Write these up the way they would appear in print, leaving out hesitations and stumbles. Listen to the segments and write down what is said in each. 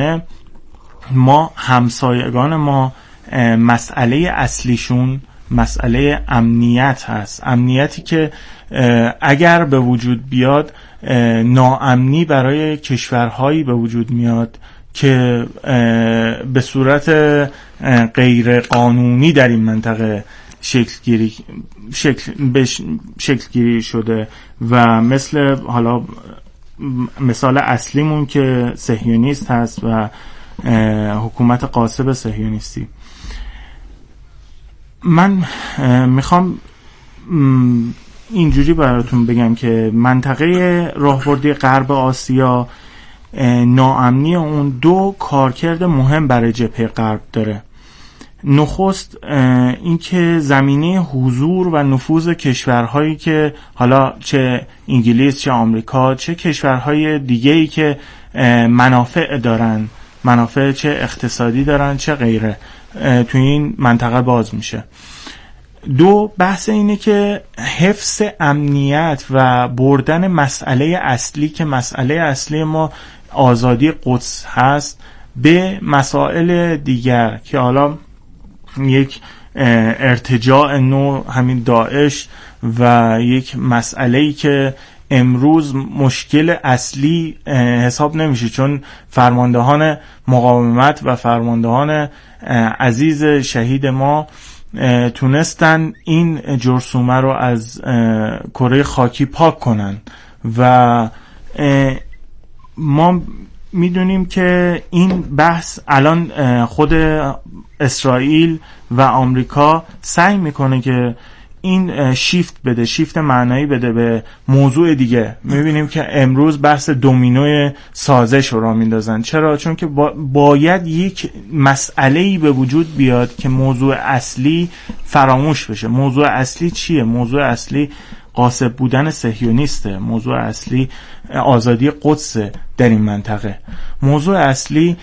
خاورمیانه ما همسایگان ما مسئله اصلیشون مسئله امنیت هست. امنیتی که اگر به وجود بیاد ناامنی برای کشورهایی به وجود میاد که به صورت غیر قانونی در این منطقه شکل گیری شده و مثل حالا مثال اصلیمون که صهیونیست هست و حکومت غاصب صهیونیستی. من میخوام اینجوری براتون بگم که منطقه راهبردی غرب آسیا ناامنی اون دو کارکرد مهم برای جبهه غرب داره. نخست اینکه زمینه حضور و نفوذ کشورهایی که حالا چه انگلیس چه آمریکا چه کشورهای دیگه‌ای که منافع دارن، منافع چه اقتصادی دارن چه غیره، توی این منطقه باز میشه. دو، بحث اینه که حفظ امنیت و بردن مسئله اصلی که مسئله اصلی ما آزادی قدس هست به مسائل دیگر که حالا یک ارتجاع نو همین داعش و یک مسئله‌ای که امروز مشکل اصلی حساب نمیشه، چون فرماندهان مقاومت و فرماندهان عزیز شهید ما تونستن این جرثومه رو از کره خاکی پاک کنن و ما میدونیم که این بحث الان خود اسرائیل و آمریکا سعی میکنه که این شیفت معنایی بده به موضوع دیگه. میبینیم که امروز بحث دومینوی سازش رو راه میندازن. چرا؟ چون که باید یک مسئله‌ای به وجود بیاد که موضوع اصلی فراموش بشه. موضوع اصلی چیه؟ موضوع اصلی غاصب بودن صهیونیسته. موضوع اصلی آزادی قدس در این منطقه. موضوع اصلی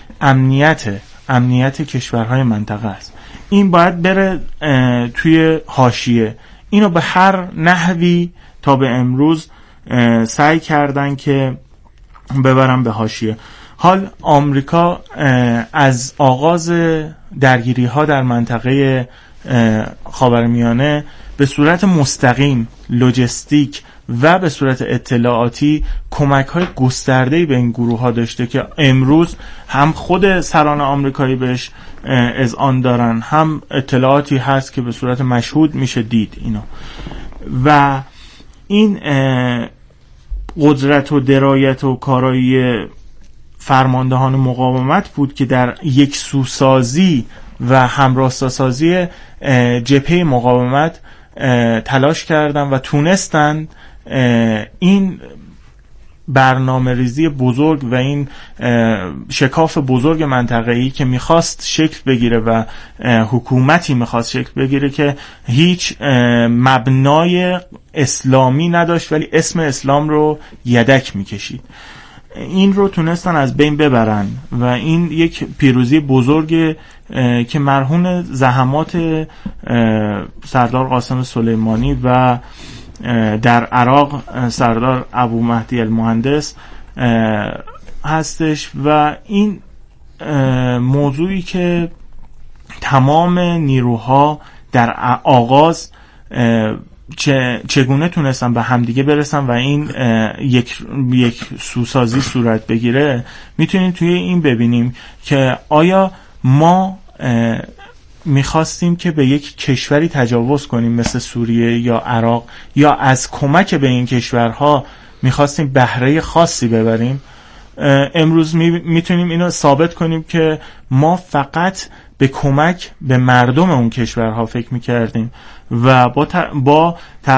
امنیت کشورهای منطقه است. این باید بره توی حاشیه. اینو به هر نحوی تا به امروز سعی کردن که ببرن به حاشیه. حال آمریکا از آغاز درگیری ها در منطقه خاورمیانه به صورت مستقیم، لوجستیک و به صورت اطلاعاتی کمک‌های گسترده‌ای به این گروه‌ها داشته که امروز هم خود سران آمریکایی بهش اذعان دارن، هم اطلاعاتی هست که به صورت مشهود میشه دید اینو. و این قدرت و درایت و کارایی فرماندهان مقاومت بود که در یک سوسازی و همراستاسازی جبهه مقاومت تلاش کردن و تونستن این برنامه ریزی بزرگ و این شکاف بزرگ منطقه‌ای که میخواست شکل بگیره و حکومتی میخواست شکل بگیره که هیچ مبنای اسلامی نداشت ولی اسم اسلام رو یدک میکشید، این رو تونستن از بین ببرن و این یک پیروزی بزرگ که مرهون زحمات سردار قاسم سلیمانی و در عراق سردار ابو مهدی المهندس هستش. و این موضوعی که تمام نیروها در آغاز چگونه تونستن به همدیگه برسن و این یک سوسازی صورت بگیره، میتونیم توی این ببینیم که آیا ما میخواستیم که به یک کشوری تجاوز کنیم مثل سوریه یا عراق، یا از کمک به این کشورها میخواستیم بهره خاصی ببریم. امروز میتونیم اینو ثابت کنیم که ما فقط به کمک به مردم اون کشورها فکر میکردیم و با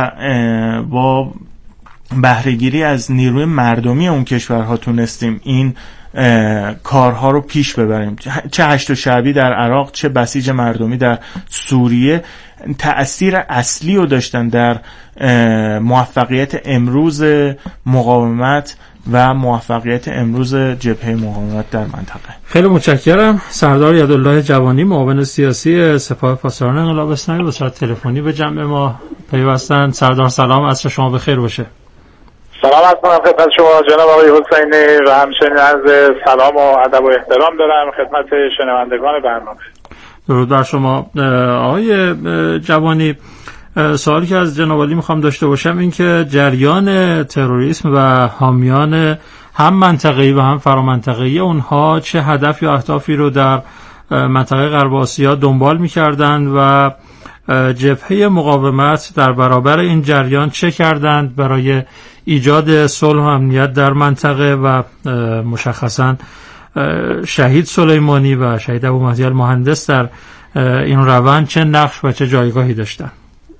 بهره‌گیری از نیروی مردمی اون کشورها تونستیم این کارها رو پیش ببریم. چه هشت شعبی در عراق، چه بسیج مردمی در سوریه تأثیر اصلی رو داشتن در موفقیت امروز مقاومت و موفقیت امروز جبهه مقاومت در منطقه. خیلی متشکرم. سردار یدالله جوانی، معاون سیاسی سپاه پاسداران انقلاب اسلامی، به صورت تلفنی به جمع ما پیوستند. سردار سلام، عصر شما بخیر باشه. سلام عرض می‌کنم خدمت شما جناب آقای حسینی و همچنین عرض سلام و ادب و احترام دارم خدمت شنوندگان برنامه. درود بر شما آقای جوانی. سوالی که از جناب عالی میخوام داشته باشم این که جریان تروریسم و حامیان هم منطقه‌ای و هم فرامنطقه‌ای اونها چه هدف یا اهدافی رو در منطقه غرب آسیا دنبال می‌کردند و جبهه مقاومت در برابر این جریان چه کردند برای ایجاد صلح و امنیت در منطقه و مشخصاً شهید سلیمانی و شهید ابو مهدی المهندس در این روند چه نقش و چه جایگاهی داشتند؟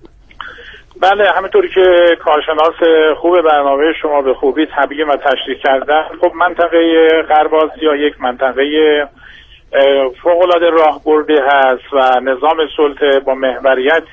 بله، همینطوری که کارشناس خوب برنامه شما به خوبی تبیین و تشریح کردن، خب منطقه غرب آسیا یک منطقه فوق‌العاده راهبردی هست و نظام سلطه با محوریت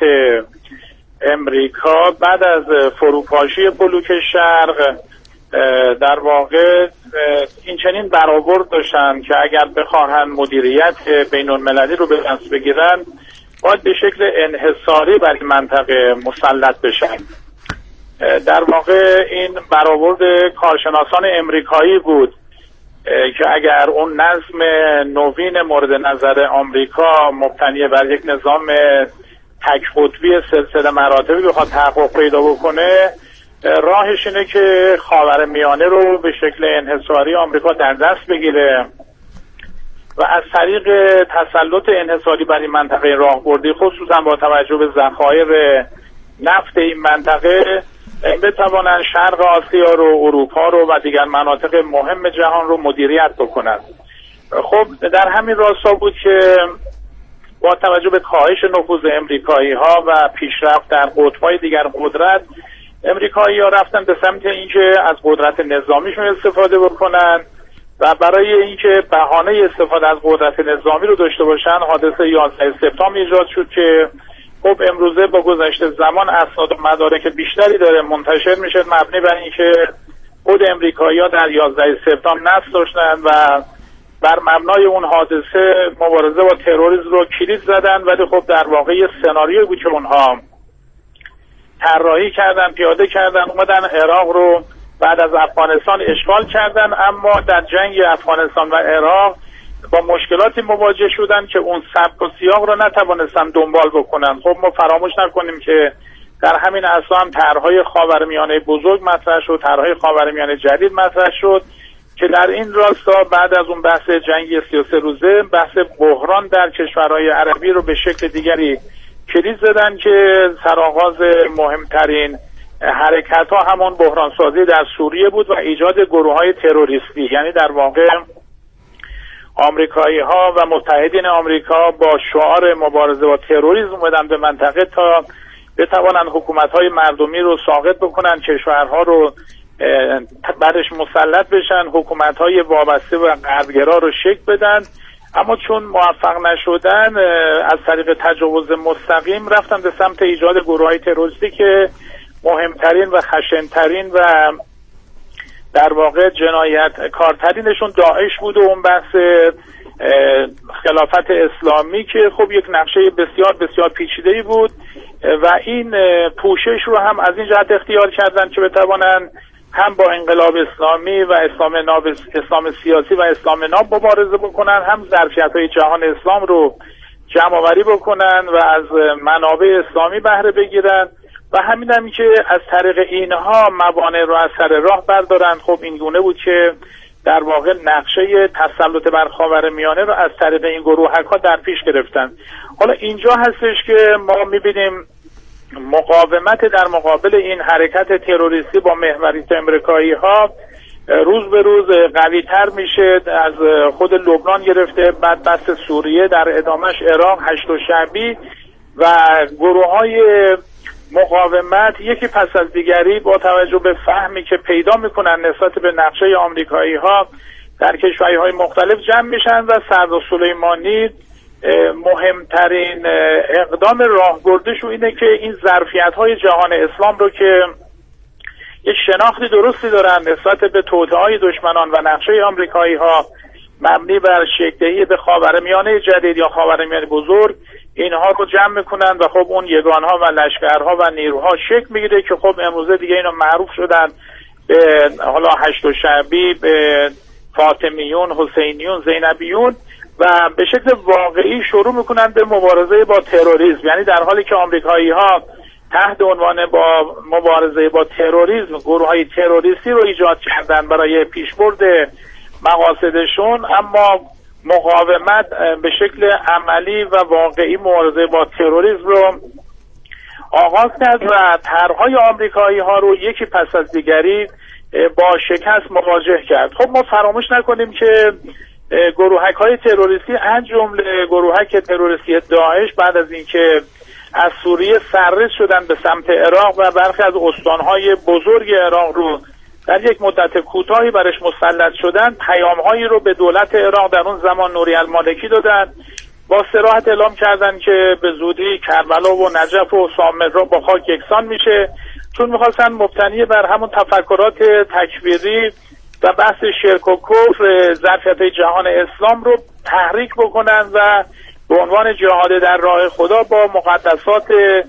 امریکا بعد از فروپاشی بلوک شرق در واقع این چنین برآورد داشتن که اگر بخواهن مدیریت بین المللی رو به دست بگیرن باید به شکل انحصاری بر این منطقه مسلط بشن. در واقع این برآورد کارشناسان امریکایی بود که اگر اون نظم نوین مورد نظر آمریکا مبتنی بر یک نظام تک قطبی سلسله مراتبی بخواد تحقق پیدا بکنه، راهش اینه که خاورمیانه رو به شکل انحصاری آمریکا در دست بگیره و از طریق تسلط انحصاری بر این منطقه راهبردی، خصوصا با توجه به ذخایر نفت این منطقه، بتوانند شرق آسیا رو، اروپا رو و دیگر مناطق مهم جهان رو مدیریت بکنند. خب در همین راستا بود که با توجه به کاهش نفوذ امریکایی ها و پیشرفت در قطب‌های دیگر قدرت، امریکایی ها رفتن به سمت اینکه از قدرت نظامیشون استفاده بکنن و برای اینکه بهانه استفاده از قدرت نظامی رو داشته باشن، حادثه 11 سپتامبر ایجاد شد که خب امروزه با گذشت زمان اسناد و مدارک بیشتری داره منتشر میشه مبنی بر اینکه خود امریکایی‌ها در 11 سپتامبر نفس داشتن و بر مبنای اون حادثه مبارزه با تروریسم رو کلید زدن، ولی خب در واقع یه سناریویی بود که اونها طراحی کردن، پیاده کردن، اومدن عراق رو بعد از افغانستان اشغال کردن، اما در جنگ افغانستان و عراق با مشکلاتی مواجه شدن که اون سبک و سیاق رو نتوانستن دنبال بکنن. خب ما فراموش نکنیم که در همین اثنا هم طرح‌های خاورمیانه بزرگ مطرح شد، طرح‌های خاورمیانه جدید مطرح شد که در این راستا بعد از اون بحث جنگی 33 روزه بحث بحران در کشورهای عربی رو به شکل دیگری کلید زدن که سرآغاز مهمترین حرکت ها همون بحران سازی در سوریه بود و ایجاد گروه های تروریستی. یعنی در واقع آمریکایی ها و متحدین آمریکا با شعار مبارزه با تروریسم اومدن به منطقه تا بتوانن حکومت های مردمی رو ساقط بکنن، کشورها رو بعدش مسلط بشن، حکومت های وابسته و غربگرا رو شکل بدن. اما چون موفق نشدن، از طریق تجاوز مستقیم رفتن به سمت ایجاد گروه‌های تروریستی که مهمترین و خشنترین و در واقع جنایت کارترینشون داعش بود و اون بحث خلافت اسلامی که خب یک نقشه بسیار بسیار پیچیده‌ای بود و این پوشش رو هم از این جهت اختیار کردن که بتوانن هم با انقلاب اسلامی و اسلام سیاسی و اسلام ناب مبارزه بکنن، هم ظرفیت‌های جهان اسلام رو جمع‌آوری بکنن و از منابع اسلامی بهره بگیرن و همین هم که از طریق اینها موانع رو از سر راه بردارن. خب این گونه بود که در واقع نقشه تسلط بر خاورمیانه رو از طریق این گروه‌ها در پیش گرفتن. حالا اینجا هستش که ما می‌بینیم مقاومت در مقابل این حرکت تروریستی با محوریت امریکایی ها روز به روز قوی تر میشه، از خود لبنان گرفته، بعد بحث سوریه، در ادامهش عراق، هشت و شعبی و گروه های مقاومت یکی پس از دیگری با توجه به فهمی که پیدا میکنن نسبت به نقشه آمریکایی ها در کشورهای مختلف جمع میشن و سردار سلیمانی مهمترین اقدام راهبردش اینه که این ظرفیت‌های جهان اسلام رو که یک شناختی درستی دارن نسبت به توطئه‌های دشمنان و نقشه آمریکایی‌ها مبنی بر شکل‌دهی به خاورمیانه جدید یا خاورمیانه بزرگ، اینها رو جمع میکنن و خب اون یگان‌ها و لشکرها و نیروها شکل میگیره که خب امروزه دیگه اینا معروف شدن به حالا هشت شعبی، به فاطمیون، حسینیون، زینبیون و به شکل واقعی شروع میکنن به مبارزه با تروریسم. یعنی در حالی که آمریکایی ها تحت عنوان با مبارزه با تروریسم گروه‌های تروریستی رو ایجاد کردن برای پیشبرد مقاصدشون، اما مقاومت به شکل عملی و واقعی مبارزه با تروریسم رو آغاز کرد و طرح‌های آمریکایی ها رو یکی پس از دیگری با شکست مواجه کرد. خب ما فراموش نکنیم که گروهک‌های تروریستی از جمله گروهک تروریستی داعش بعد از اینکه از سوریه سررس شدن به سمت عراق و برخی از استان‌های بزرگ عراق رو در یک مدت کوتاهی برش مسلط شدن، پیام‌هایی رو به دولت عراق در اون زمان نوری المالکی دادن، با صراحت اعلام کردن که به زودی کربلا و نجف و سامرا با خاک یکسان میشه، چون میخواستن مبتنی بر همون تفکرات تکفیری و بحث شرک و کفر ظرفیت جهان اسلام رو تحریک بکنن و به عنوان جهاد در راه خدا با مقدسات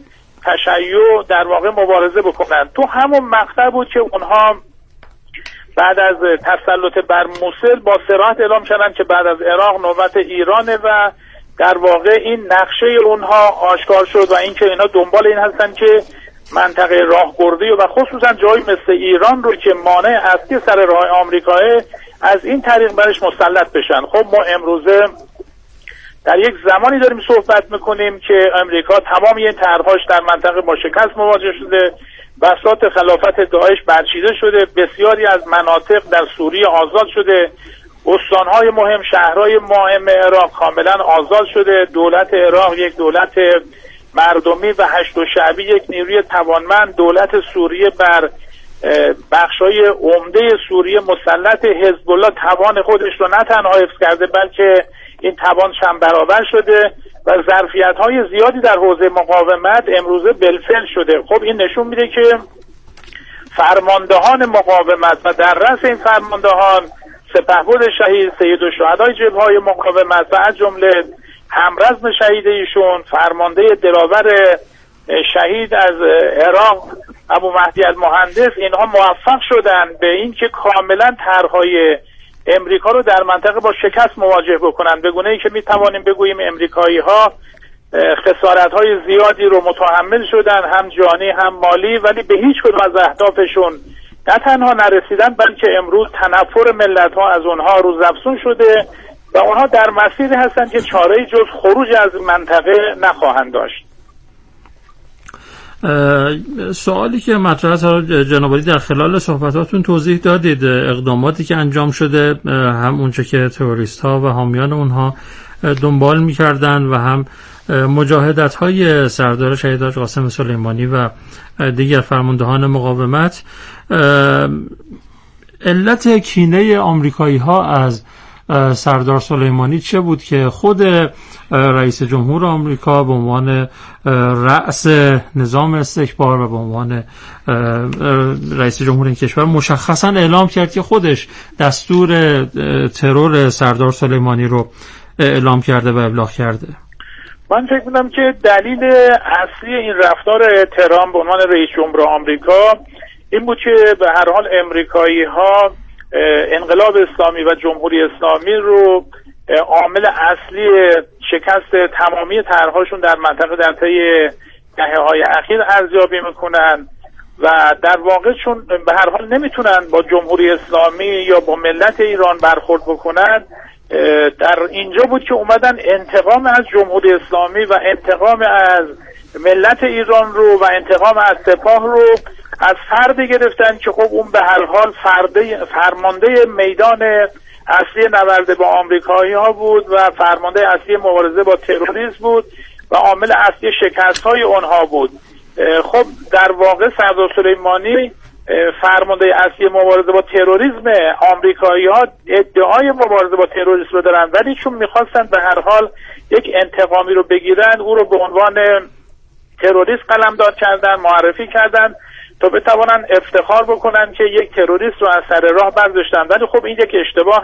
تشیع در واقع مبارزه بکنن. تو همون مقطع بود که اونها بعد از تسلط بر موصل با صراحت اعلام کردن که بعد از عراق نوبت ایرانه و در واقع این نقشه اونها آشکار شد و اینکه اینا دنبال این هستن که منطقه راهبردی و خصوصا جایی مثل ایران رو که مانع اصلی سر راه آمریکاه از این طریق برش مسلط بشن. خب ما امروزه در یک زمانی داریم صحبت میکنیم که امریکا تمام این طرح‌هاش در منطقه با شکست مواجه شده، بساط خلافت داعش برچیده شده، بسیاری از مناطق در سوریه آزاد شده، استانهای مهم، شهرهای مهم عراق کاملا آزاد شده، دولت عراق یک دولت مردمی و هشت شعبی یک نیروی توانمند، دولت سوریه بر بخشای عمده سوریه مسلط، حزب الله توان خودش رو نه تنها حفظ کرده بلکه این توان چند برابر شده و ظرفیت‌های زیادی در حوزه مقاومت امروزه بالفعل شده. خب این نشون میده که فرماندهان مقاومت و در رأس این فرماندهان سپهبد شهید سید الشهدای جبهه‌های مقاومت و از جمله همرزم شهید ایشون، فرمانده دلاور شهید از عراق ابو مهدی المهندس، اینها موفق شدن به این که کاملا طرح‌های امریکا رو در منطقه با شکست مواجه بکنن، به گونه‌ای که میتوانیم بگوییم امریکایی‌ها خسارت‌های زیادی رو متحمل شدن، هم جانی هم مالی، ولی به هیچ کدوم از اهدافشون نه تنها نرسیدن بلکه امروز تنفر ملت‌ها از اونها روزافزون شده و اونها در مسیری هستن که چاره‌ای جز خروج از منطقه نخواهند داشت. سوالی که مطرح است، جناب عالی در خلال صحبتاتون توضیح دادید اقداماتی که انجام شده، هم اونچه که تروریست ها و حامیان اونها دنبال می‌کردن و هم مجاهدت های سردار شهید حاج قاسم سلیمانی و دیگر فرماندهان مقاومت. علت کینه آمریکایی ها از سردار سلیمانی چه بود که خود رئیس جمهور آمریکا به عنوان رأس نظام استکبار و به عنوان رئیس جمهور این کشور مشخصا اعلام کرد که خودش دستور ترور سردار سلیمانی رو اعلام کرده و ابلاغ کرده؟ من فکر می‌کنم که دلیل اصلی این رفتار ترامپ به عنوان رئیس جمهور آمریکا این بود که به هر حال امریکایی‌ها انقلاب اسلامی و جمهوری اسلامی رو عامل اصلی شکست تمامی طرح‌هاشون در منطقه در طی دهه‌های اخیر ارزیابی میکنن و در واقع چون به هر حال نمیتونن با جمهوری اسلامی یا با ملت ایران برخورد بکنن، در اینجا بود که اومدن انتقام از جمهوری اسلامی و انتقام از ملت ایران رو و انتقام از سپاه رو از فرد گرفتن که خب اون به هر حال فرمانده میدان اصلی نبرد با آمریکایی ها بود و فرمانده اصلی مبارزه با تروریسم بود و عامل اصلی شکست های اونها بود. خب در واقع سردار سلیمانی فرمانده اصلی مبارزه با تروریسم، آمریکایی ها ادعای مبارزه با تروریسم رو دارن ولی چون میخواستن به هر حال یک انتقامی رو بگیرن او رو به عنوان تروریست قلمداد کردن، معرفی کردن تا بتوانن افتخار بکنن که یک تروریست رو از سر راه برداشتن. ولی خب این یک اشتباه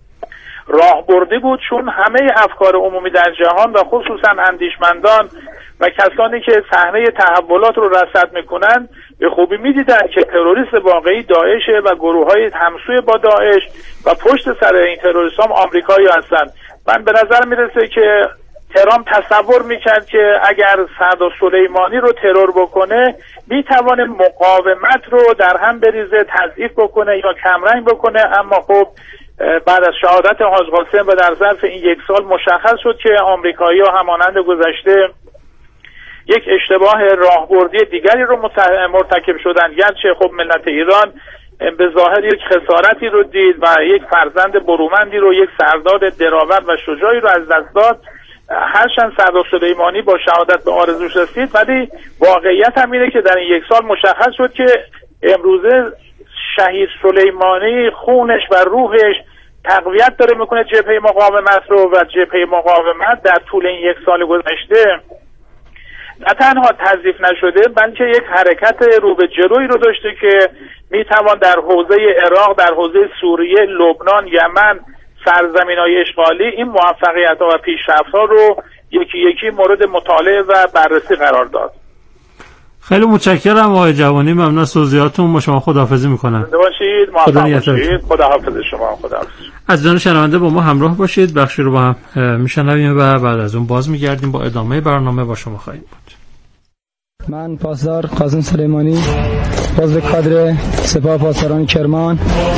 راهبردی بود، چون همه افکار عمومی در جهان و خصوصا اندیشمندان و کسانی که صحنه تحولات رو رصد میکنن به خوبی میدیدن که تروریست واقعی داعشه و گروه‌های همسوی با داعش و پشت سر این تروریست هم آمریکایی هستن. من به نظر میرسه که ترامپ تصور میکرد که اگر سردار سلیمانی رو ترور بکنه میتوانه مقاومت رو در هم بریزه، تضعیف بکنه یا کمرنگ بکنه، اما خب بعد از شهادت حاج قاسم و در ظرف این 1 سال مشخص شد که آمریکایی‌ها همانند گذشته یک اشتباه راهبردی دیگری رو مرتکب شدن، گرچه خب ملت ایران به ظاهر یک خسارتی رو دید و یک فرزند برومندی رو، یک سردار دراور و شجاعی رو از دست داد. هرچند سردار سلیمانی با شهادت به آرزوش رسید، ولی واقعیت هم اینه که در این 1 سال مشخص شد که امروزه شهید سلیمانی خونش و روحش تقویت داره میکنه جبهه مقاومت رو، و جبهه مقاومت در طول این 1 سال گذشته نه تنها تضعیف نشده بلکه یک حرکت رو به جلوی رو داشته که میتوان در حوزه عراق، در حوزه سوریه، لبنان، یمن، سرزمین‌های اشغالی این موفقیت‌ها و پیشرفت‌ها رو یکی یکی مورد مطالعه و بررسی قرار داد. خیلی متشکرم آقای جوانی، ممنون از توضیحاتتون. با شما خداحافظی می‌کنم. زنده باشید، موفق باشید. خداحافظ شما. خداحافظ. از جان شنونده با ما همراه باشید. بخشی رو با هم میشنویم و بعد از اون باز میگردیم با ادامه برنامه با شما خواهیم بود. من پاسدار قاسم سلیمانی، عضو کادر سپاه پاسداران کرمان.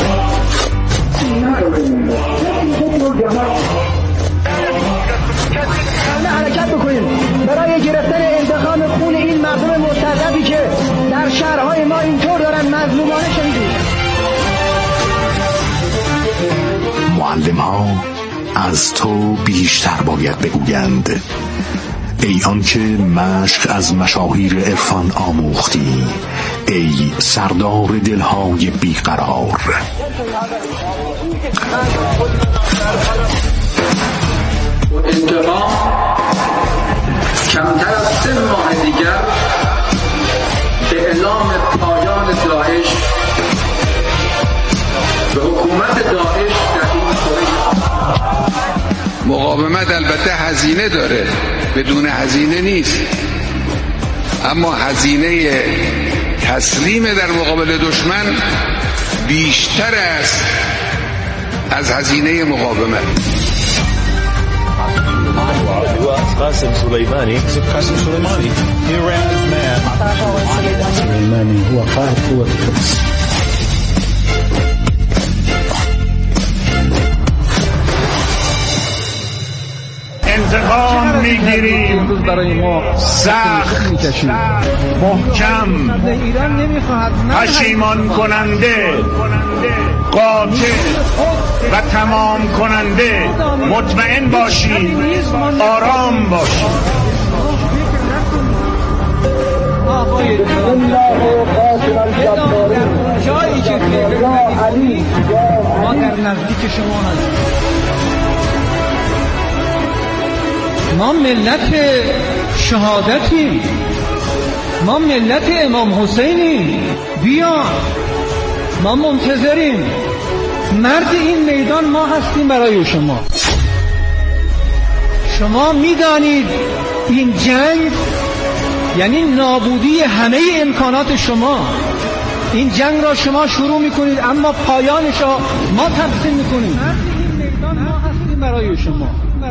حرکت بکنیم برای گرفتن انتقام خون این مردم مرتضوی که در شهرهای ما اینطور دارن مظلومانه شهید. معلم ها از تو بیشتر باید بگویند، ای آنکه مشق از مشاهیر عرفان آموختی، ای سردار دلهای بیقرار. انتقام کمتر از 3 ماه دیگر اعلام پایان داعش به حکومت داعش در این کره. مقاومت البته هزینه داره، بدون هزینه نیست، اما هزینه تسلیم در مقابل دشمن بیشتر است از هزینه مقاومت. قاسم سلیمانی هو قائد قوة القدس. انتقام میگیریم، سخت، محکم، پشیمان کننده، قاطع و تمام کننده. مطمئن باشید، آرام باشید. جایی که ما در نزدیک شما هستیم. ما ملت شهادتیم، ما ملت امام حسینیم. بیا، ما منتظریم. مرد این میدان ما هستیم برای شما. شما میدانید این جنگ یعنی نابودی همه امکانات شما. این جنگ را شما شروع میکنید اما پایانش را ما تقسیم میکنیم. مرد این میدان ما هستیم برای شما.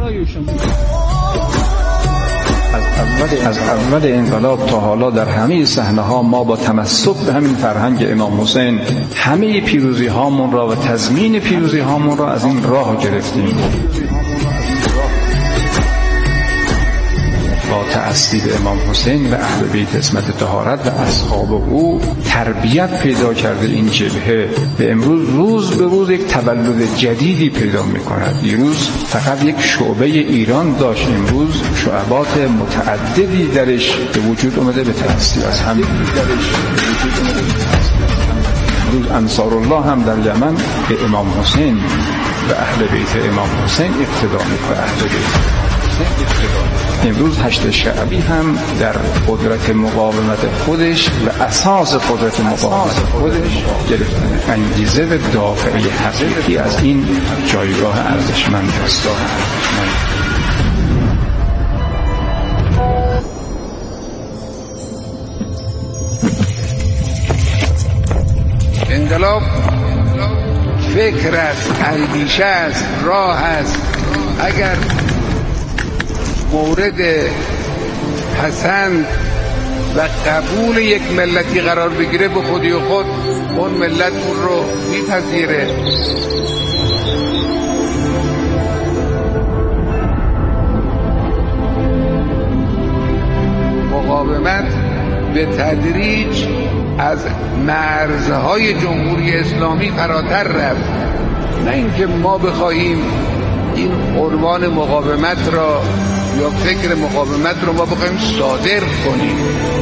از اول انقلاب تا حالا در همه صحنه ها ما با تمسک به همین فرهنگ امام حسین همه پیروزی هامون را و تضمین پیروزی هامون را از این راه گرفتیم. با تأسیب امام حسین و اهل بیت عصمت طهارت و اصحاب او تربیت پیدا کرده این جبهه به امروز روز به روز یک تولد جدیدی پیدا می‌کند. دیروز فقط یک شعبه ایران داشت، امروز شعبات متعددی درش به وجود اومده به تأسیب از همین امروز انصار الله هم در یمن به امام حسین و اهل بیت امام حسین اقتدا می‌کنه. اهل بیت امروز هشت شعبی هم در قدرت مقاومت خودش و اساس قدرت مقاومت خودش گرفتن انگیزه و دافعی حقیقی از این جایگاه ارزشمند است. انقلاب فکر است، اندیشه است، راه است. اگر مورد پسند و قبول یک ملتی قرار بگیره، به خودی و خود اون ملت اون رو میپذیره. مقاومت به تدریج از مرزهای جمهوری اسلامی فراتر رفت. نه اینکه ما بخواهیم این عنوان مقاومت را یا فکر مقاومت رو ما بخواهیم صادر کنیم.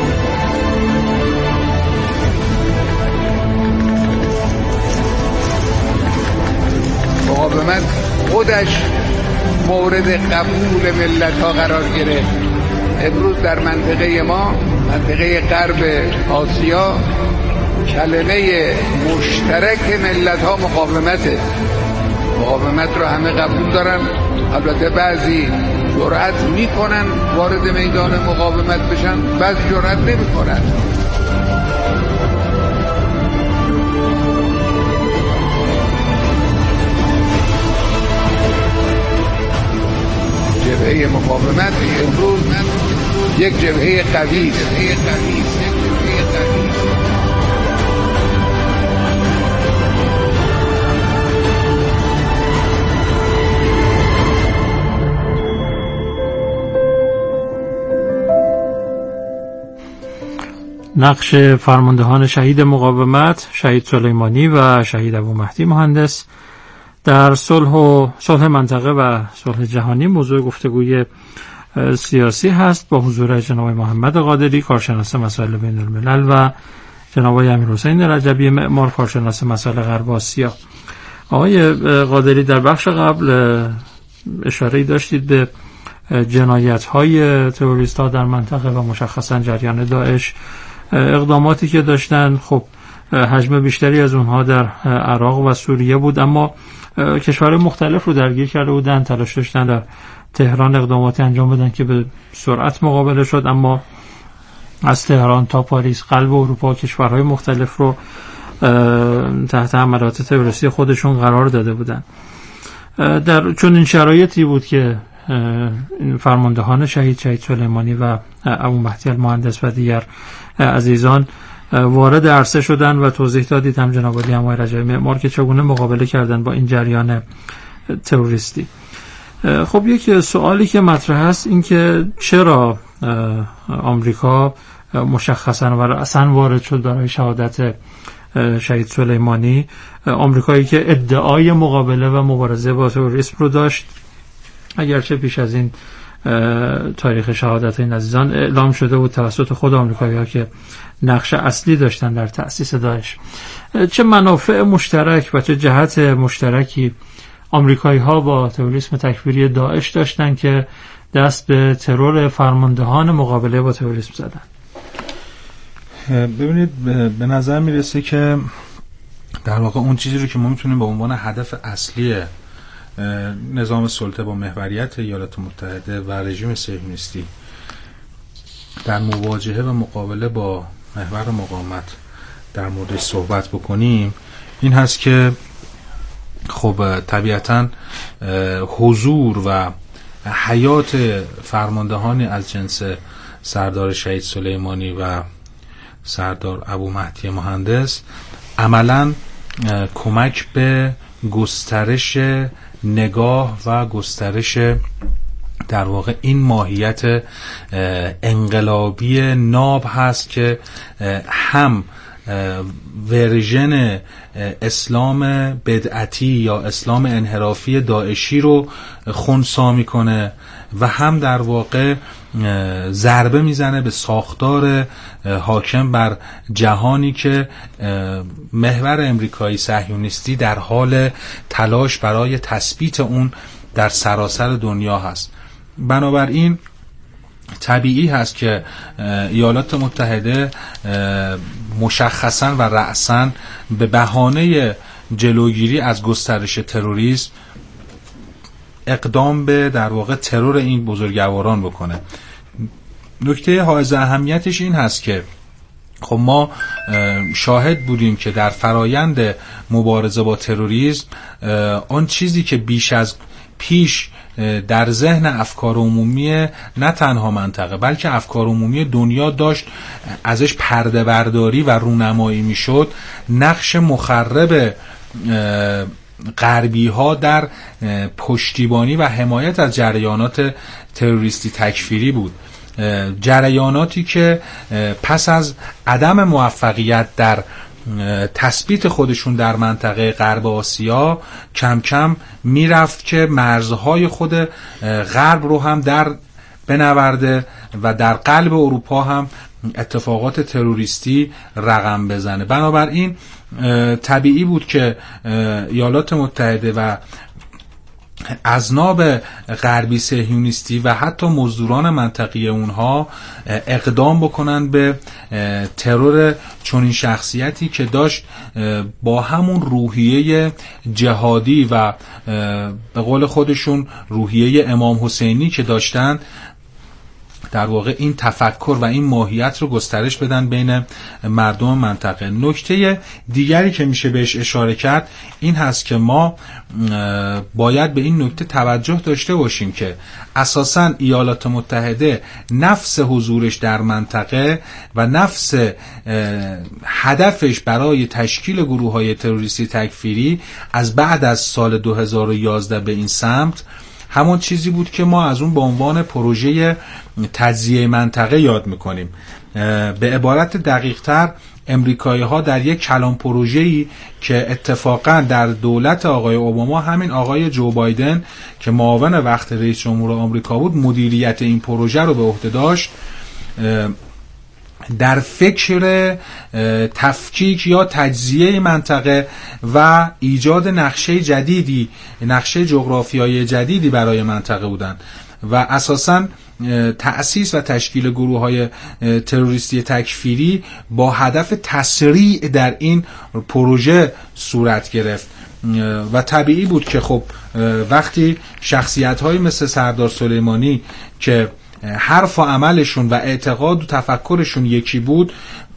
مقاومت خودش مورد قبول ملت ها قرار گرفت. امروز در منطقه ما، منطقه غرب آسیا، کلمه مشترک ملت ها مقاومته. مقاومت رو همه قبول دارن، البته بعضی جرأت میکنن وارد میدان مقاومت بشن، بعضی جرأت نمیکنن. جبهه مقاومت امروز یک جبهه قوی است. نقش فرماندهان شهید مقاومت، شهید سلیمانی و شهید ابو مهدی مهندس در صلح منطقه و صلح جهانی موضوع گفتگوی سیاسی هست، با حضور جناب محمد قادری، کارشناس مسائل بین الملل، و جناب امیرحسین رجبی، معمار، کارشناس مسائل غرب آسیا. آقای قادری، در بخش قبل اشاره داشتید به جنایت‌های تروریست‌ها در منطقه و مشخصا جریان داعش، اقداماتی که داشتن. خب حجم بیشتری از اونها در عراق و سوریه بود، اما کشورهای مختلف رو درگیر کرده بودن، تلاش داشتن در تهران اقداماتی انجام بدن که به سرعت مقابله شد، اما از تهران تا پاریس، قلب اروپا، کشورهای مختلف رو تحت حملات تروریستی خودشون قرار داده بودن. در چون این شرایطی بود که فرماندهان شهید سلیمانی و ابو مهدی المهندس و دیگر عزیزان وارد عرصه شدن و توضیح دادید هم جناب علی هم رجبی معمار که چگونه مقابله کردن با این جریان تروریستی. خب یک سوالی که مطرح است این که چرا آمریکا مشخصا و اصلا وارد شد برای شهادت شهید سلیمانی، آمریکایی که ادعای مقابله و مبارزه با تروریسم رو داشت، اگرچه پیش از این تاریخ شهادت این عزیزان اعلام شده بود توسط خود آمریکایی‌ها که نقش اصلی داشتن در تأسیس داعش. چه منافع مشترک و چه جهت مشترکی آمریکایی‌ها با تروریسم تکفیری داعش داشتن که دست به ترور فرماندهان مقابله با تروریسم زدن؟ ببینید، به نظر میرسه که در واقع اون چیزی رو که ما میتونیم به عنوان هدف اصلی نظام سلطه با محوریت ایالات متحده و رژیم صهیونیستی در مواجهه و مقابله با محور مقاومت در موردش صحبت بکنیم، این هست که خب طبیعتاً حضور و حیات فرماندهانی از جنس سردار شهید سلیمانی و سردار ابو مهدی مهندس عملاً کمک به گسترش نگاه و گسترش در واقع این ماهیت انقلابی ناب هست که هم ورژن اسلام بدعتی یا اسلام انحرافی داعشی رو خنثی میکنه و هم در واقع ضربه میزنه به ساختار حاکم بر جهانی که محور امریکایی صهیونیستی در حال تلاش برای تثبیت اون در سراسر دنیا هست. بنابراین طبیعی هست که ایالات متحده مشخصاً و رأساً به بهانه جلوگیری از گسترش تروریسم اقدام به در واقع ترور این بزرگواران بکنه. نکته حائز اهمیتش این هست که خب ما شاهد بودیم که در فرایند مبارزه با تروریسم آن چیزی که بیش از پیش در ذهن افکار عمومی نه تنها منطقه بلکه افکار عمومی دنیا داشت ازش پرده برداری و رونمایی میشد، نقش مخرب غربی ها در پشتیبانی و حمایت از جریانات تروریستی تکفیری بود. جریاناتی که پس از عدم موفقیت در تثبیت خودشون در منطقه غرب آسیا کم کم میرفت که مرزهای خود غرب رو هم در بنورده و در قلب اروپا هم اتفاقات تروریستی رقم بزنه. بنابراین طبیعی بود که ایالات متحده و اذناب غربی صهیونیستی و حتی مزدوران منطقی اونها اقدام بکنن به ترور چنین شخصیتی که داشت با همون روحیه جهادی و به قول خودشون روحیه امام حسینی که داشتن در واقع این تفکر و این ماهیت رو گسترش بدن بین مردم منطقه. نکته دیگری که میشه بهش اشاره کرد این هست که ما باید به این نکته توجه داشته باشیم که اساساً ایالات متحده نفس حضورش در منطقه و نفس هدفش برای تشکیل گروه‌های تروریستی تکفیری از بعد از سال 2011 به این سمت همون چیزی بود که ما از اون به عنوان پروژه تجزیه منطقه یاد میکنیم. به عبارت دقیق‌تر امریکایی ها در یک کلان پروژه‌ای که اتفاقا در دولت آقای اوباما همین آقای جو بایدن که معاون وقت رئیس جمهور آمریکا بود مدیریت این پروژه رو به عهده داشت، در فکر تفکیک یا تجزیه منطقه و ایجاد نقشه جدیدی، نقشه جغرافیایی جدیدی برای منطقه بودند و اساساً تأسیس و تشکیل گروه‌های تروریستی تکفیری با هدف تسریع در این پروژه صورت گرفت و طبیعی بود که خب وقتی شخصیت‌های مثل سردار سلیمانی که حرف و عملشون و اعتقاد و تفکرشون یکی بود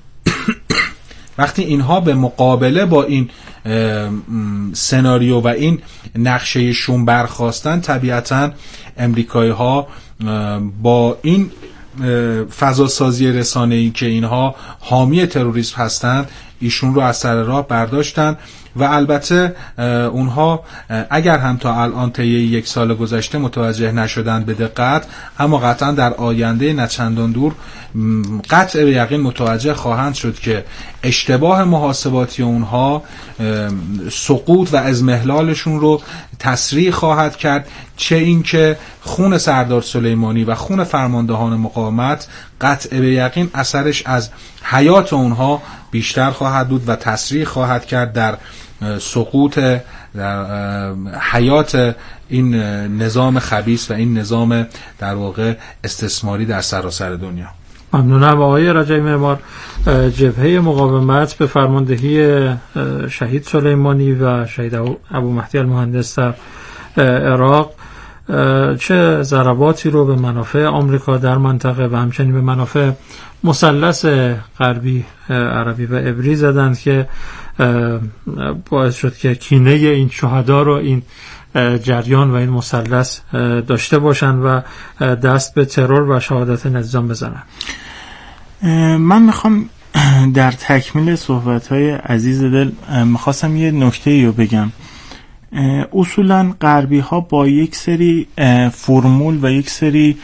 وقتی اینها به مقابله با این سناریو و این نقشه شون برخواستن، طبیعتاً امریکایی ها با این فضاسازی رسانه‌ای که اینها حامی تروریسم هستند ایشون رو از سر راه برداشتن و البته اونها اگر هم تا الان طی یک سال گذشته متوجه نشدن به دقت، اما قطعا در آینده نه چندان دور قطع به یقین متوجه خواهند شد که اشتباه محاسباتی اونها سقوط و اضمحلالشون رو تسریع خواهد کرد، چه این که خون سردار سلیمانی و خون فرماندهان مقاومت قطع به یقین اثرش از حیات اونها بیشتر خواهد بود و تسریع خواهد کرد در سقوط در حیات این نظام خبیث و این نظام در واقع استثماری در سراسر دنیا. ممنونم آقای رجایی معمار. جبهه مقاومت به فرماندهی شهید سلیمانی و شهید ابو مهدی المهندس در عراق چه ضرباتی رو به منافع آمریکا در منطقه و همچنین به منافع مثلث غربی عربی و عبری زدند که باعث شد که کینه این شهدا رو این جریان و این مثلث داشته باشن و دست به ترور و شهادت نظام بزنن. من میخوام در تکمیل صحبت‌های عزیز دل میخواستم یه نکته‌ای رو بگم. اصولاً غربی ها با یک سری فرمول و یک سری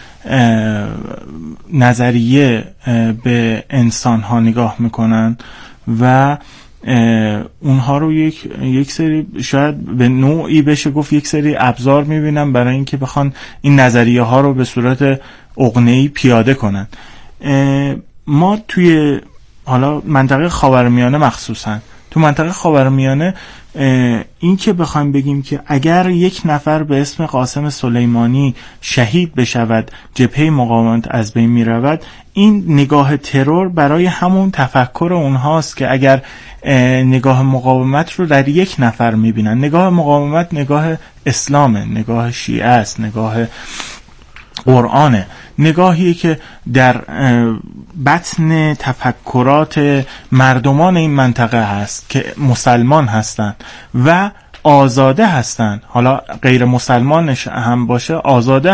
نظریه به انسان ها نگاه میکنن و اونها رو یک سری شاید به نوعی بشه گفت یک سری ابزار میبینن برای اینکه بخوان این نظریه ها رو به صورت عقنه‌ای پیاده کنن. ما توی حالا منطقه خاورمیانه مخصوصا تو منطقه خاورمیانه این که بخوایم بگیم که اگر یک نفر به اسم قاسم سلیمانی شهید بشود جبهه مقاومت از بین می رود، این نگاه ترور برای همون تفکر اونهاست که اگر نگاه مقاومت رو در یک نفر می بینن، نگاه مقاومت نگاه اسلامه، نگاه شیعه است، نگاه قرآنه، نگاهی که در بطن تفکرات مردمان این منطقه هست که مسلمان هستند و آزاده هستند، حالا غیر مسلمانش هم باشه آزاده